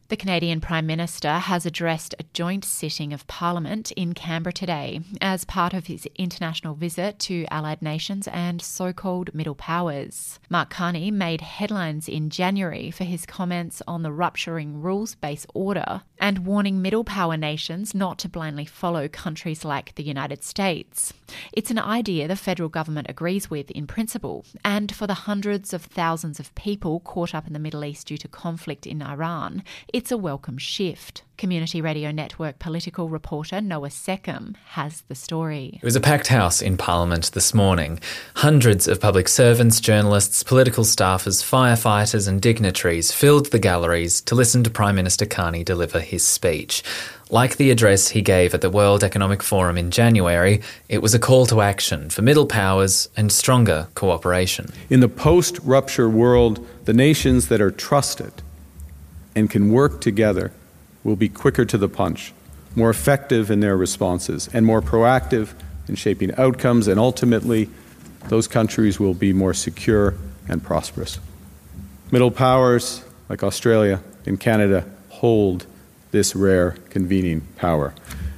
The Canadian Prime Minister has addressed a joint sitting of Parliament in Canberra today as part of his international visit to allied nations and so-called middle powers. Mark Carney made headlines in January for his comments on the rupturing rules-based order and warning middle power nations not to blindly follow countries like the United States. It's an idea the federal government agrees with in principle, and for the hundreds of thousands of people caught up in the Middle East due to conflict in Iran, it's a welcome shift. Community Radio Network political reporter Noah Seckham has the story. It was a packed house in Parliament this morning. Hundreds of public servants, journalists, political staffers, firefighters and dignitaries filled the galleries to listen to Prime Minister Carney deliver his speech. Like the address he gave at the World Economic Forum in January, it was a call to action for middle powers and stronger cooperation. In the post-rupture world, the nations that are trusted and can work together will be quicker to the punch, more effective in their responses, and more proactive in shaping outcomes, and ultimately, those countries will be more secure and prosperous. Middle powers, like Australia and Canada, hold this rare convening power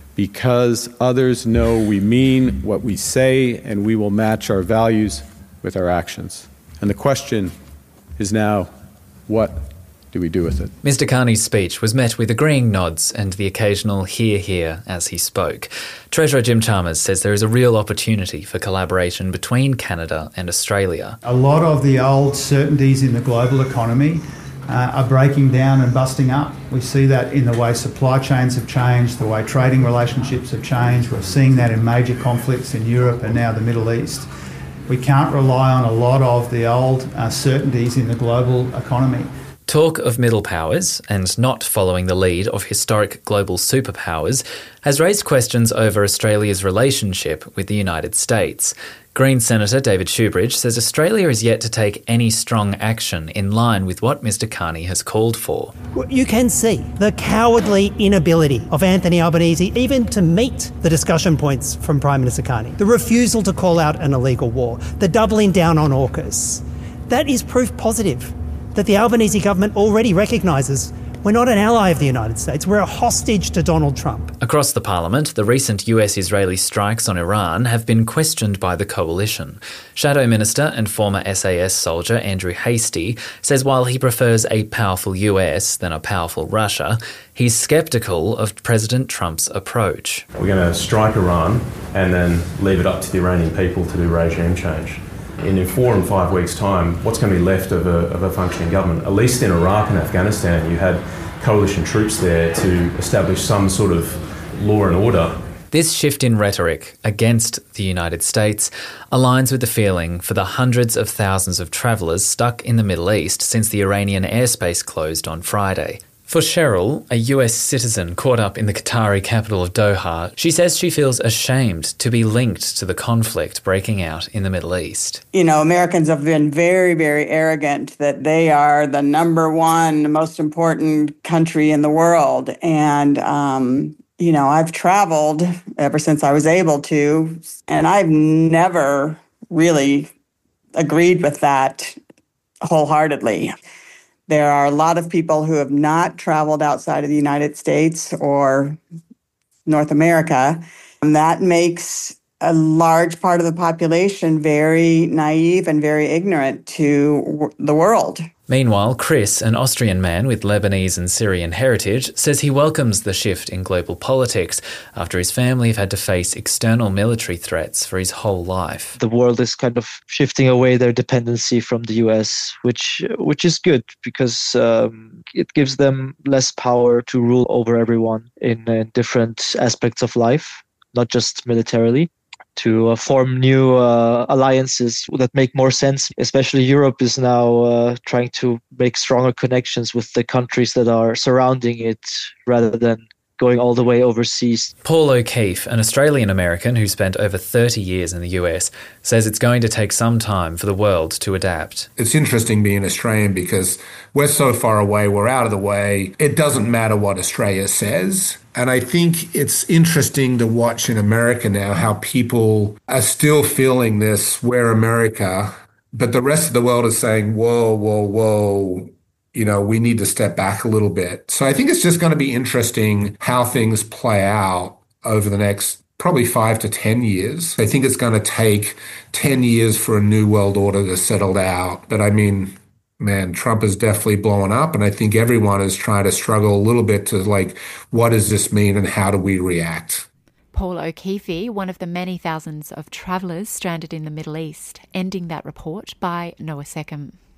because others know we mean what we say and we will match our values with our actions. And the question is now, what do we do with it? Mr Carney's speech was met with agreeing nods and the occasional hear, hear as he spoke. Treasurer Jim Chalmers says there is a real opportunity for collaboration between Canada and Australia. A lot of the old certainties in the global economy are breaking down and busting up. We see that in the way supply chains have changed, the way trading relationships have changed. We're seeing that in major conflicts in Europe and now the Middle East. We can't rely on a lot of the old certainties in the global economy. Talk of middle powers, and not following the lead of historic global superpowers, has raised questions over Australia's relationship with the United States. Green Senator David Shoebridge says Australia is yet to take any strong action in line with what Mr Carney has called for. You can see the cowardly inability of Anthony Albanese even to meet the discussion points from Prime Minister Carney. The refusal to call out an illegal war, the doubling down on AUKUS. That is proof positive that the Albanese government already recognises we're not an ally of the United States, we're a hostage to Donald Trump. Across the Parliament, the recent US-Israeli strikes on Iran have been questioned by the coalition. Shadow Minister and former SAS soldier Andrew Hastie says while he prefers a powerful US than a powerful Russia, he's sceptical of President Trump's approach. We're going to strike Iran and then leave it up to the Iranian people to do regime change. In 4 and 5 weeks' time, what's going to be left of a functioning government? At least in Iraq and Afghanistan, you had coalition troops there to establish some sort of law and order. This shift in rhetoric against the United States aligns with the feeling for the hundreds of thousands of travellers stuck in the Middle East since the Iranian airspace closed on Friday. For Cheryl, a US citizen caught up in the Qatari capital of Doha, she says she feels ashamed to be linked to the conflict breaking out in the Middle East. You know, Americans have been very, very arrogant that they are the number one most important country in the world. And, you know, I've traveled ever since I was able to, and I've never really agreed with that wholeheartedly. There are a lot of people who have not traveled outside of the United States or North America, and that makes a large part of the population very naive and very ignorant to the world. Meanwhile, Chris, an Austrian man with Lebanese and Syrian heritage, says he welcomes the shift in global politics after his family have had to face external military threats for his whole life. The world is kind of shifting away their dependency from the US, which is good because it gives them less power to rule over everyone in different aspects of life, not just militarily. To form new alliances that make more sense. Especially Europe is now trying to make stronger connections with the countries that are surrounding it rather than going all the way overseas. Paul O'Keefe, an Australian-American who spent over 30 years in the US, says it's going to take some time for the world to adapt. It's interesting being Australian because we're so far away, we're out of the way. It doesn't matter what Australia says. And I think it's interesting to watch in America now how people are still feeling this, we're America, but the rest of the world is saying, whoa, whoa, whoa, we need to step back a little bit. So I think it's just going to be interesting how things play out over the next probably 5 to 10 years. I think it's going to take 10 years for a new world order to settle out. But I mean, man, Trump is definitely blowing up. And I think everyone is trying to struggle a little bit to what does this mean and how do we react? Paul O'Keefe, one of the many thousands of travellers stranded in the Middle East, ending that report by Noah Seckham.